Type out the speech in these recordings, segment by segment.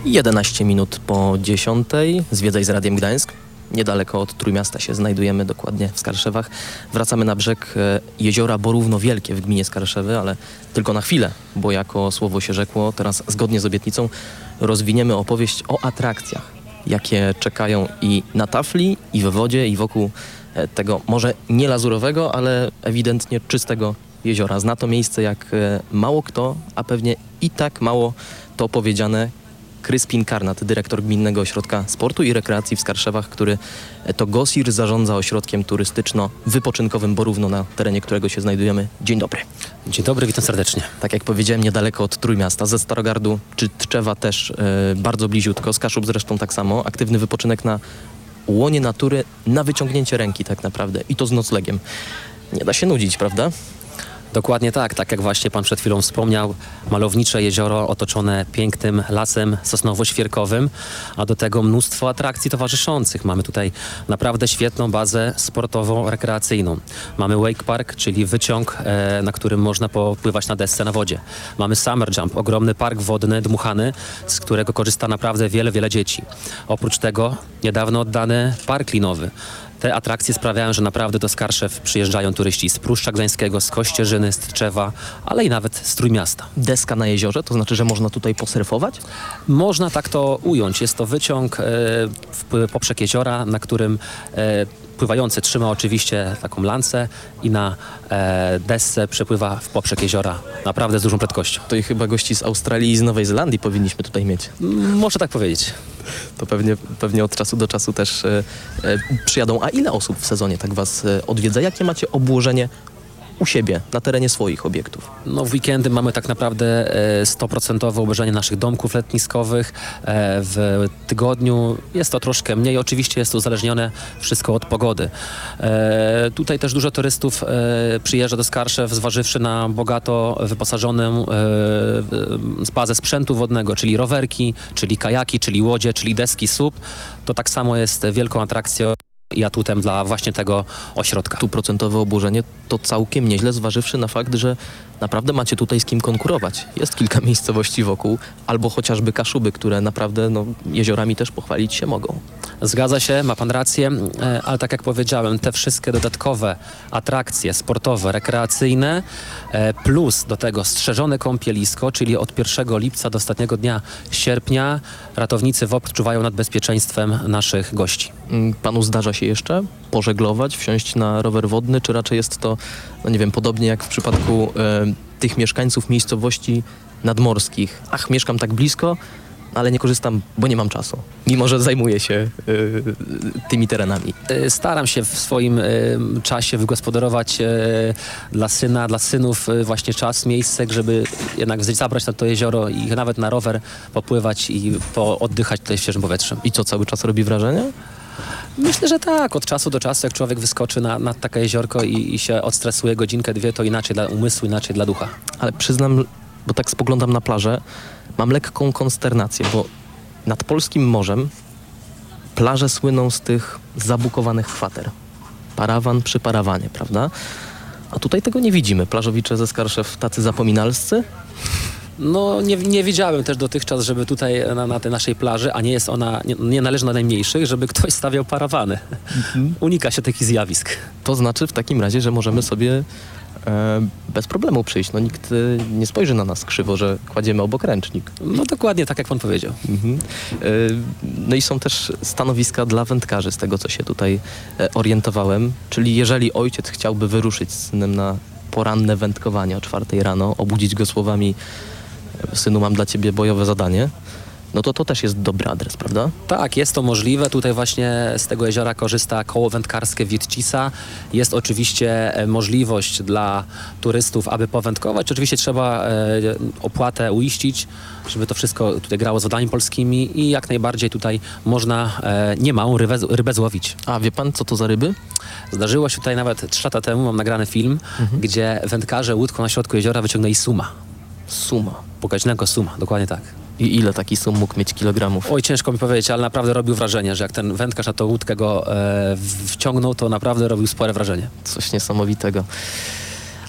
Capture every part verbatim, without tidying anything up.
jedenaście minut po dziesiątej. Zwiedzaj z Radiem Gdańsk. Niedaleko od Trójmiasta się znajdujemy, dokładnie w Skarszewach. Wracamy na brzeg jeziora Borówno Wielkie w gminie Skarszewy, ale tylko na chwilę, bo jako słowo się rzekło, teraz zgodnie z obietnicą rozwiniemy opowieść o atrakcjach, jakie czekają i na tafli, i w wodzie, i wokół tego może nie lazurowego, ale ewidentnie czystego jeziora. Zna to miejsce jak mało kto, a pewnie i tak mało to powiedziane Kryspin Karnat, dyrektor Gminnego Ośrodka Sportu i Rekreacji w Skarszewach, który to GOSIR zarządza ośrodkiem turystyczno-wypoczynkowym Borówno, na terenie którego się znajdujemy. Dzień dobry. Dzień dobry, witam serdecznie. Tak jak powiedziałem, niedaleko od Trójmiasta, ze Starogardu czy Tczewa też e, bardzo bliziutko, z Kaszub zresztą tak samo. Aktywny wypoczynek na łonie natury, na wyciągnięcie ręki tak naprawdę i to z noclegiem. Nie da się nudzić, prawda? Dokładnie tak, tak jak właśnie pan przed chwilą wspomniał, malownicze jezioro otoczone pięknym lasem sosnowo-świerkowym, a do tego mnóstwo atrakcji towarzyszących. Mamy tutaj naprawdę świetną bazę sportowo-rekreacyjną. Mamy wake park, czyli wyciąg, e, na którym można popływać na desce na wodzie. Mamy summer jump, ogromny park wodny, dmuchany, z którego korzysta naprawdę wiele, wiele dzieci. Oprócz tego niedawno oddany park linowy. Te atrakcje sprawiają, że naprawdę do Skarszew przyjeżdżają turyści z Pruszcza Gdańskiego, z Kościerzyny, z Tczewa, ale i nawet z Trójmiasta. Deska na jeziorze, to znaczy, że można tutaj posurfować? Można tak to ująć. Jest to wyciąg e, w poprzek jeziora, na którym e, pływający trzyma oczywiście taką lancę i na e, desce przepływa w poprzek jeziora naprawdę z dużą prędkością. To i chyba gości z Australii i z Nowej Zelandii powinniśmy tutaj mieć. M- Można tak powiedzieć. To pewnie, pewnie od czasu do czasu też e, e, przyjadą. A ile osób w sezonie tak was e, odwiedza? Jakie macie obłożenie u siebie, na terenie swoich obiektów? No w weekendy mamy tak naprawdę sto procent obłożenie naszych domków letniskowych. E, w tygodniu jest to troszkę mniej. Oczywiście jest to uzależnione wszystko od pogody. E, tutaj też dużo turystów e, przyjeżdża do Skarszew, zważywszy na bogato wyposażoną e, bazę sprzętu wodnego, czyli rowerki, czyli kajaki, czyli łodzie, czyli deski S U P. To tak samo jest wielką atrakcją i atutem dla właśnie tego ośrodka. Tu procentowe obłożenie to całkiem nieźle, zważywszy na fakt, że naprawdę macie tutaj z kim konkurować. Jest kilka miejscowości wokół, albo chociażby Kaszuby, które naprawdę no, jeziorami też pochwalić się mogą. Zgadza się, ma pan rację, ale tak jak powiedziałem, te wszystkie dodatkowe atrakcje sportowe, rekreacyjne, plus do tego strzeżone kąpielisko, czyli od pierwszego lipca do ostatniego dnia sierpnia ratownicy W O P czuwają nad bezpieczeństwem naszych gości. Panu zdarza się jeszcze pożeglować, wsiąść na rower wodny, czy raczej jest to, no nie wiem, podobnie jak w przypadku e, tych mieszkańców miejscowości nadmorskich. Ach, mieszkam tak blisko, ale nie korzystam, bo nie mam czasu, mimo że zajmuję się y, tymi terenami. Staram się w swoim y, czasie wygospodarować y, dla syna, dla synów y, właśnie czas, miejsce, żeby jednak zabrać na to jezioro i nawet na rower popływać i pooddychać tutaj świeżym powietrzem. I co, cały czas robi wrażenie? Myślę, że tak. Od czasu do czasu, jak człowiek wyskoczy na, na takie jeziorko i, i się odstresuje godzinkę, dwie, to inaczej dla umysłu, inaczej dla ducha. Ale przyznam, bo tak spoglądam na plażę, mam lekką konsternację, bo nad polskim morzem plaże słyną z tych zabukowanych kwater. Parawan przy parawanie, prawda? A tutaj tego nie widzimy. Plażowicze ze Skarszew tacy zapominalscy? No nie, nie widziałem też dotychczas, żeby tutaj na, na tej naszej plaży, a nie jest ona, nie, nie należy do najmniejszych, żeby ktoś stawiał parawany. Mhm. Unika się takich zjawisk. To znaczy w takim razie, że możemy sobie e, bez problemu przyjść. No nikt e, nie spojrzy na nas krzywo, że kładziemy obok ręcznik. No dokładnie tak, jak pan powiedział. Mhm. E, no i są też stanowiska dla wędkarzy, z tego co się tutaj e, orientowałem. Czyli jeżeli ojciec chciałby wyruszyć z synem na poranne wędkowanie o czwartej rano, obudzić go słowami: synu, mam dla ciebie bojowe zadanie, no to to też jest dobry adres, prawda? Tak, jest to możliwe. Tutaj właśnie z tego jeziora korzysta koło wędkarskie Witcisa. Jest oczywiście możliwość dla turystów, aby powędkować. Oczywiście trzeba e, opłatę uiścić, żeby to wszystko tutaj grało z wodami polskimi i jak najbardziej tutaj można e, niemałą rybę, rybę złowić. A wie pan, co to za ryby? Zdarzyło się tutaj nawet trzy lata temu, mam nagrany film, mhm. gdzie wędkarze łódką na środku jeziora wyciągnęli suma. Suma? Pokaźnego suma, dokładnie tak. I ile taki sum mógł mieć kilogramów? Oj, ciężko mi powiedzieć, ale naprawdę robił wrażenie, że jak ten wędkarz na tą łódkę go e, wciągnął, to naprawdę robił spore wrażenie. Coś niesamowitego.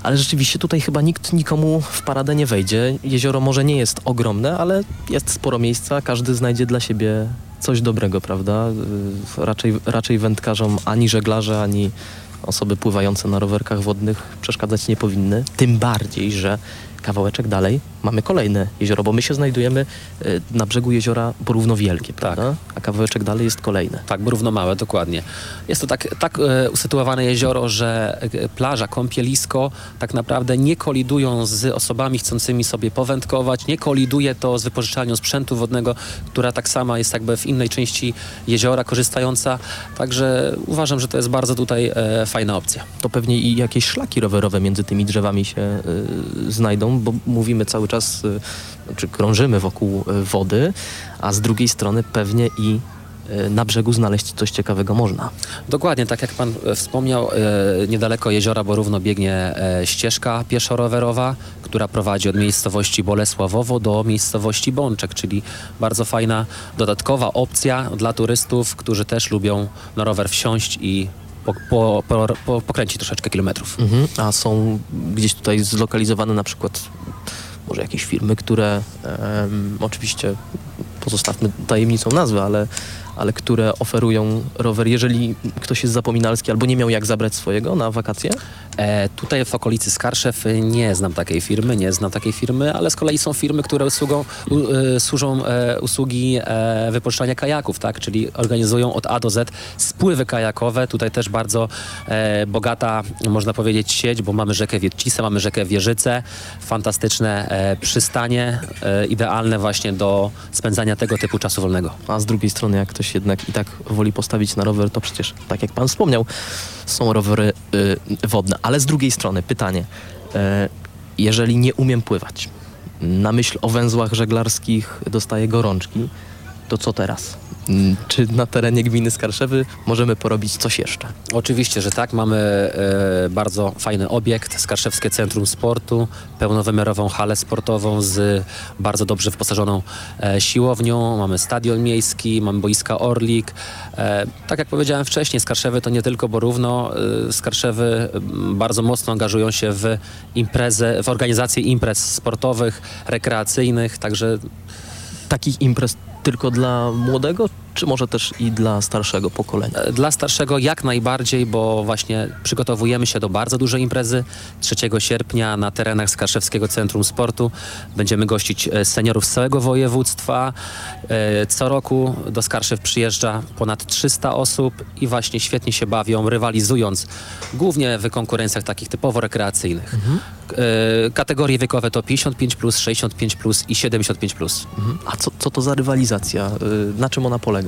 Ale rzeczywiście tutaj chyba nikt nikomu w paradę nie wejdzie. Jezioro może nie jest ogromne, ale jest sporo miejsca. Każdy znajdzie dla siebie coś dobrego, prawda? Y, Raczej, raczej wędkarzom ani żeglarze, ani osoby pływające na rowerkach wodnych przeszkadzać nie powinny. Tym bardziej, że kawałeczek dalej mamy kolejne jezioro, bo my się znajdujemy y, na brzegu jeziora porówno wielkie, prawda? A kawałeczek dalej jest kolejne. Tak, bo równo małe, dokładnie. Jest to tak, tak e, usytuowane jezioro, że e, plaża, kąpielisko tak naprawdę nie kolidują z osobami chcącymi sobie powędkować, nie koliduje to z wypożyczalnią sprzętu wodnego, która tak sama jest jakby w innej części jeziora korzystająca. Także uważam, że to jest bardzo tutaj e, fajna opcja. To pewnie i jakieś szlaki rowerowe między tymi drzewami się y, znajdą, bo mówimy cały czas, y, znaczy krążymy wokół y, wody, a z drugiej strony pewnie i y, na brzegu znaleźć coś ciekawego można. Dokładnie, tak jak pan e, wspomniał, e, niedaleko jeziora Borówno biegnie e, ścieżka pieszo-rowerowa, która prowadzi od miejscowości Bolesławowo do miejscowości Bączek, czyli bardzo fajna dodatkowa opcja dla turystów, którzy też lubią na rower wsiąść i po, po, po, po, pokręcić troszeczkę kilometrów. Mhm. A są gdzieś tutaj zlokalizowane na przykład może jakieś firmy, które em, oczywiście pozostawmy tajemnicą nazwy, ale, ale które oferują rower, jeżeli ktoś jest zapominalski albo nie miał jak zabrać swojego na wakacje? E, tutaj w okolicy Skarszew nie znam takiej firmy, nie znam takiej firmy, ale z kolei są firmy, które usługą, u, e, służą e, usługi e, wypożyczania kajaków, tak? Czyli organizują od A do Z spływy kajakowe. Tutaj też bardzo e, bogata, można powiedzieć, sieć, bo mamy rzekę Wiercice, mamy rzekę Wieżyce, fantastyczne e, przystanie, e, idealne właśnie do spędzania tego typu czasu wolnego. A z drugiej strony, jak ktoś jednak i tak woli postawić na rower, to przecież, tak jak pan wspomniał, są rowery y, wodne. Ale z drugiej strony pytanie, e, jeżeli nie umiem pływać, na myśl o węzłach żeglarskich dostaję gorączki, to co teraz? Mm, Czy na terenie gminy Skarszewy możemy porobić coś jeszcze? Oczywiście, że tak. Mamy e, bardzo fajny obiekt, Skarszewskie Centrum Sportu, pełnowymiarową halę sportową z bardzo dobrze wyposażoną e, siłownią. Mamy stadion miejski, mamy boiska Orlik. E, tak jak powiedziałem wcześniej, Skarszewy to nie tylko Borówno. E, Skarszewy m, bardzo mocno angażują się w imprezę, w organizację imprez sportowych, rekreacyjnych, także Takich imprez tylko dla młodego, czy może też i dla starszego pokolenia? dla starszego jak najbardziej, bo właśnie przygotowujemy się do bardzo dużej imprezy. trzeciego sierpnia na terenach Skarszewskiego Centrum Sportu będziemy gościć e, seniorów z całego województwa. E, Co roku do Skarszew przyjeżdża ponad trzysta osób i właśnie świetnie się bawią, rywalizując głównie w konkurencjach takich typowo rekreacyjnych. Mhm. E, Kategorie wiekowe to pięćdziesiąt pięć plus, sześćdziesiąt pięć plus i siedemdziesiąt pięć plus. Mhm. A co, co to za rywalizacja? Y, Na czym ona polega?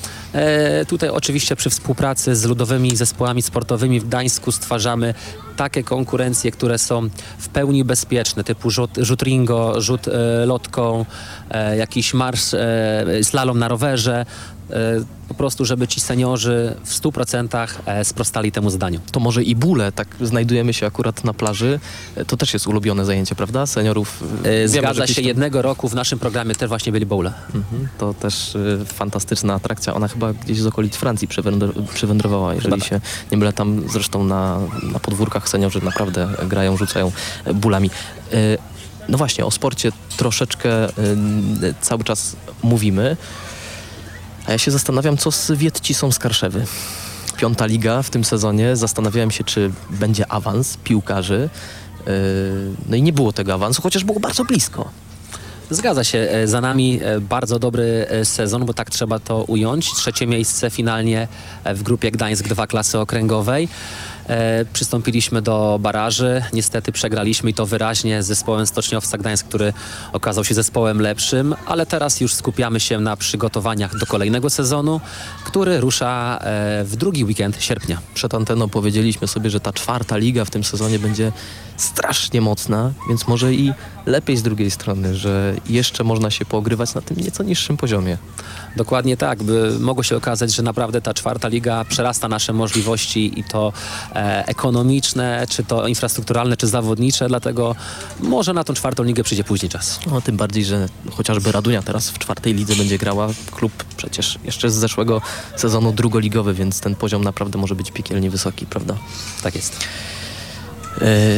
E, tutaj oczywiście przy współpracy z ludowymi zespołami sportowymi w Gdańsku stwarzamy takie konkurencje, które są w pełni bezpieczne, typu rzut, rzut ringo, rzut e, lotką, e, jakiś marsz, e, slalom na rowerze. E, po prostu, żeby ci seniorzy w stu procentach e, sprostali temu zadaniu. To może i bóle, tak znajdujemy się akurat na plaży. E, To też jest ulubione zajęcie, prawda? Seniorów. y, E, wiemy, że Zgadza gdzieś się, tam- jednego roku w naszym programie też właśnie byli bowle. Mhm. To też y, fantastyczna atrakcja. Ona chyba gdzieś z okolic Francji przywędr- przywędrowała, jeżeli tak. się nie mylę. Tam zresztą na, na podwórkach seniorzy naprawdę grają, rzucają e, bólami. Y, No właśnie, o sporcie troszeczkę y, cały czas mówimy. A ja się zastanawiam, co z Wietcisą Skarszewy. Piąta liga w tym sezonie. Zastanawiałem się, czy będzie awans piłkarzy. Yy, No i nie było tego awansu, chociaż było bardzo blisko. Zgadza się, e, za nami e, bardzo dobry e, sezon, bo tak trzeba to ująć. Trzecie miejsce finalnie e, w grupie Gdańsk dwa klasy okręgowej. E, przystąpiliśmy do baraży, niestety przegraliśmy i to wyraźnie z zespołem Stoczniowca Gdańsk, który okazał się zespołem lepszym, ale teraz już skupiamy się na przygotowaniach do kolejnego sezonu, który rusza e, w drugi weekend sierpnia. Przed anteną powiedzieliśmy sobie, że ta czwarta liga w tym sezonie będzie strasznie mocna, więc może i lepiej z drugiej strony, że jeszcze można się poogrywać na tym nieco niższym poziomie. Dokładnie tak, by mogło się okazać, że naprawdę ta czwarta liga przerasta nasze możliwości i to e, ekonomiczne, czy to infrastrukturalne, czy zawodnicze, dlatego może na tą czwartą ligę przyjdzie później czas. No tym bardziej, że chociażby Radunia teraz w czwartej lidze będzie grała. Klub przecież jeszcze z zeszłego sezonu drugoligowy, więc ten poziom naprawdę może być piekielnie wysoki, prawda? Tak jest. Yy,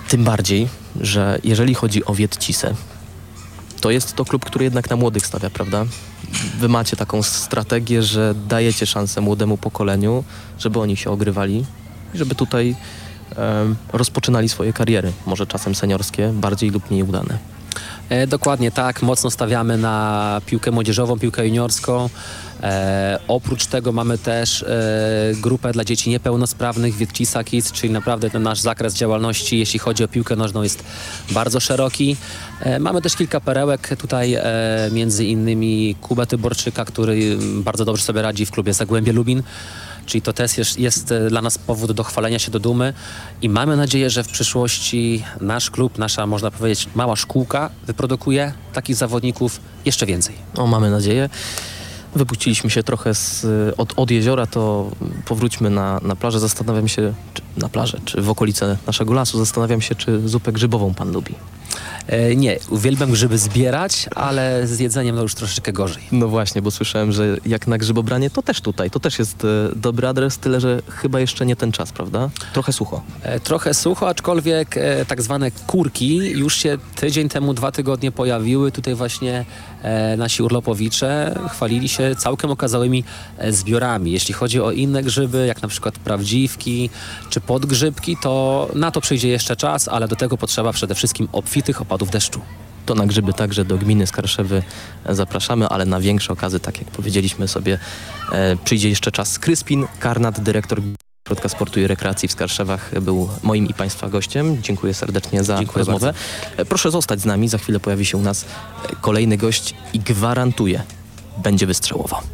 Tym bardziej, że jeżeli chodzi o Wietcisę, to jest to klub, który jednak na młodych stawia, prawda? Wy macie taką strategię, że dajecie szansę młodemu pokoleniu, żeby oni się ogrywali i żeby tutaj e, rozpoczynali swoje kariery, może czasem seniorskie, bardziej lub mniej udane. E, dokładnie tak, mocno stawiamy na piłkę młodzieżową, piłkę juniorską. E, oprócz tego mamy też e, grupę dla dzieci niepełnosprawnych, Wietcisa Kids, czyli naprawdę ten nasz zakres działalności, jeśli chodzi o piłkę nożną, jest bardzo szeroki. E, mamy też kilka perełek tutaj, e, między innymi Kubę Tyborczyka, który bardzo dobrze sobie radzi w klubie Zagłębie Lubin. Czyli to też jest, jest dla nas powód do chwalenia się, do dumy i mamy nadzieję, że w przyszłości nasz klub, nasza, można powiedzieć, mała szkółka wyprodukuje takich zawodników jeszcze więcej. O, mamy nadzieję. Wypuściliśmy się trochę z, od, od jeziora, to powróćmy na, na plażę. Zastanawiam się, czy na plażę, czy w okolice naszego lasu. Zastanawiam się, czy zupę grzybową pan lubi. E, nie, uwielbiam grzyby zbierać, ale z jedzeniem no już troszeczkę gorzej. No właśnie, bo słyszałem, że jak na grzybobranie, to też tutaj. To też jest e, dobry adres, tyle że chyba jeszcze nie ten czas, prawda? Trochę sucho. E, trochę sucho, aczkolwiek e, tak zwane kurki już się tydzień temu, dwa tygodnie pojawiły. Tutaj właśnie e, nasi urlopowicze chwalili się całkiem okazałymi e, zbiorami. Jeśli chodzi o inne grzyby, jak na przykład prawdziwki czy podgrzybki, to na to przyjdzie jeszcze czas, ale do tego potrzeba przede wszystkim obfitych opadów deszczu. To na grzyby także do gminy Skarszewy zapraszamy, ale na większe okazy, tak jak powiedzieliśmy sobie, e, przyjdzie jeszcze czas. Kryspin Karnat, dyrektor Ośrodka Sportu i Rekreacji w Skarszewach, był moim i Państwa gościem. Dziękuję serdecznie za Dziękuję rozmowę. bardzo. E, Proszę zostać z nami, za chwilę pojawi się u nas kolejny gość i gwarantuję, będzie wystrzałowo.